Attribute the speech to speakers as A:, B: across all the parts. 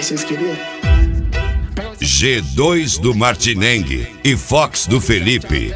A: vocês queriam?
B: G2 do Martinengue e Fox do Felipe.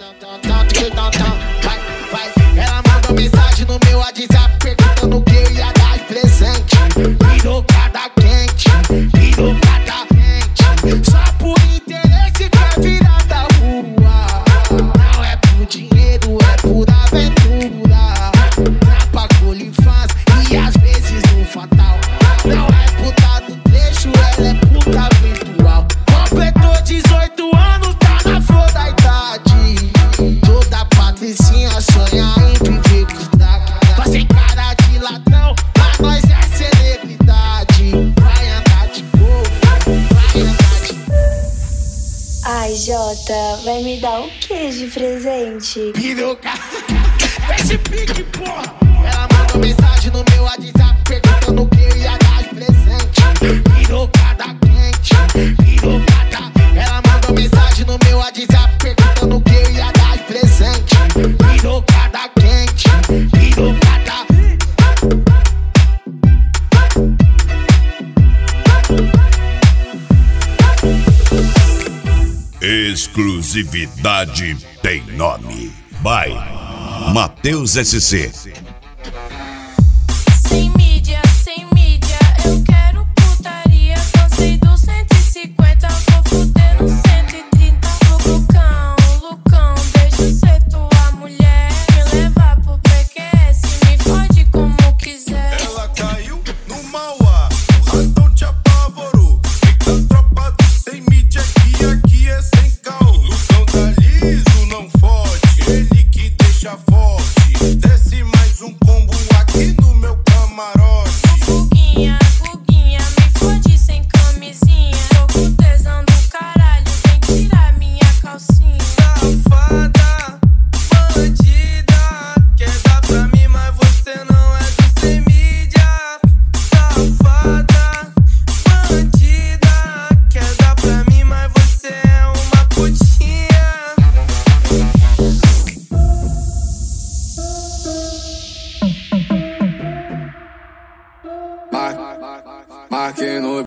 C: Ela mandou mensagem no meu WhatsApp perguntando o que eu ia dar de presente. Pirocada quente, pirocada quente. Só por interesse quer virar da rua. Não é por dinheiro, é por aventura. Trapa com OnlyFans e às vezes no fatal. Não é puta do trecho, ela é puta virtual. Completou 18 anos, tá na flor da idade. Toda patricinha sonha em viver com os crack. Mas sem cara de ladrão, pra nós é celebridade. Vai andar de Golf, vai andar de...
D: Ai, Jota, vai me dar o que de presente?
C: Piroca, esse pique, porra. Ela mandou mensagem no meu WhatsApp perguntando o que eu ia dar de presente. Pirocada quente, pirocada. Ela mandou mensagem no meu WhatsApp perguntando o que eu ia dar de presente. Pirocada quente, pirocada.
B: Exclusividade tem nome. By Matheus SC.
E: Sem mídia, eu quero putaria. Cansei do 150, vou fuder no 130. Lucão, deixa eu ser tua mulher. Me levar pro PQS, me fode como quiser.
F: Ela caiu no Mauá, o ratão te apavorou. Fica tropa do sem mídia que aqui é sem caô. Lucão tá liso, não fode, ele que deixa forte. Desce